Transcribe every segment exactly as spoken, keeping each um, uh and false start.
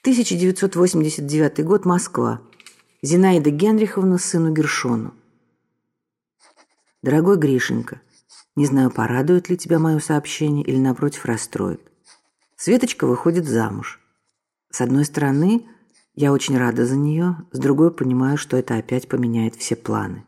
тысяча девятьсот восемьдесят девятый год, Москва. Зинаида Генриховна сыну Гершону. Дорогой Гришенька, не знаю, порадует ли тебя мое сообщение или, напротив, расстроит. Светочка выходит замуж. С одной стороны, я очень рада за нее, с другой понимаю, что это опять поменяет все планы.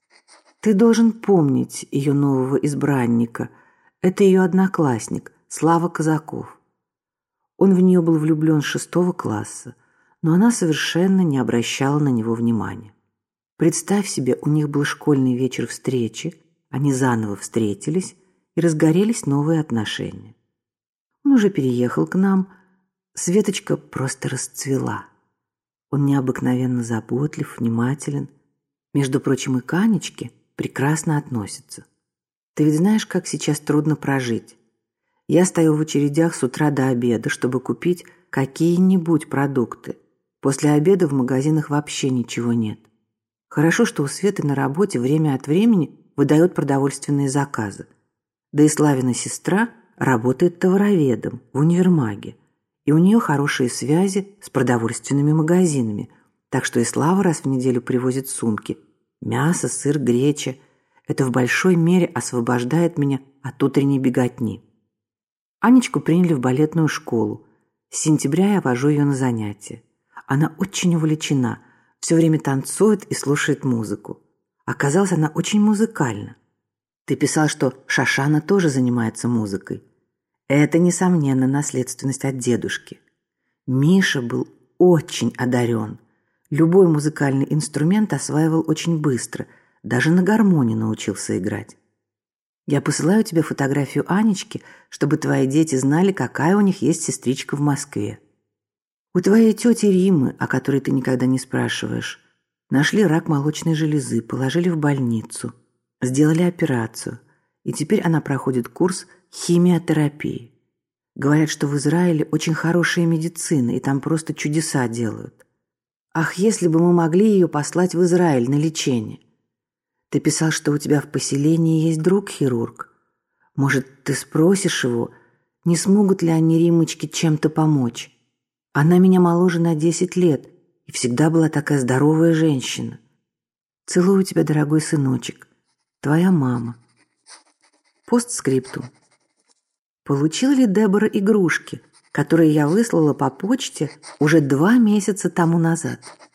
Ты должен помнить ее нового избранника. Это ее одноклассник, Слава Казаков. Он в нее был влюблен с шестого класса, но она совершенно не обращала на него внимания. Представь себе, у них был школьный вечер встречи, они заново встретились и разгорелись новые отношения. Он уже переехал к нам, Светочка просто расцвела. Он необыкновенно заботлив, внимателен. Между прочим, и к Анечке прекрасно относится. Ты ведь знаешь, как сейчас трудно прожить. Я стою в очередях с утра до обеда, чтобы купить какие-нибудь продукты. После обеда в магазинах вообще ничего нет. Хорошо, что у Светы на работе время от времени выдают продовольственные заказы. Да и Славина сестра работает товароведом в универмаге, и у нее хорошие связи с продовольственными магазинами, так что и Слава раз в неделю привозит сумки. Мясо, сыр, греча. Это в большой мере освобождает меня от утренней беготни. Анечку приняли в балетную школу. С сентября я вожу ее на занятия. Она очень увлечена, все время танцует и слушает музыку. Оказалось, она очень музыкальна. Ты писал, что Шашана тоже занимается музыкой. Это, несомненно, наследственность от дедушки. Миша был очень одарен. Любой музыкальный инструмент осваивал очень быстро, даже на гармоне научился играть. Я посылаю тебе фотографию Анечки, чтобы твои дети знали, какая у них есть сестричка в Москве. У твоей тети Римы, о которой ты никогда не спрашиваешь, нашли рак молочной железы, положили в больницу, сделали операцию, и теперь она проходит курс химиотерапии. Говорят, что в Израиле очень хорошая медицина, и там просто чудеса делают. Ах, если бы мы могли ее послать в Израиль на лечение. Ты писал, что у тебя в поселении есть друг-хирург. Может, ты спросишь его, не смогут ли они Римочке чем-то помочь? Она меня моложе на десять лет и всегда была такая здоровая женщина. Целую тебя, дорогой сыночек. Твоя мама. Постскриптум. Получила ли Дебора игрушки, которые я выслала по почте уже два месяца тому назад?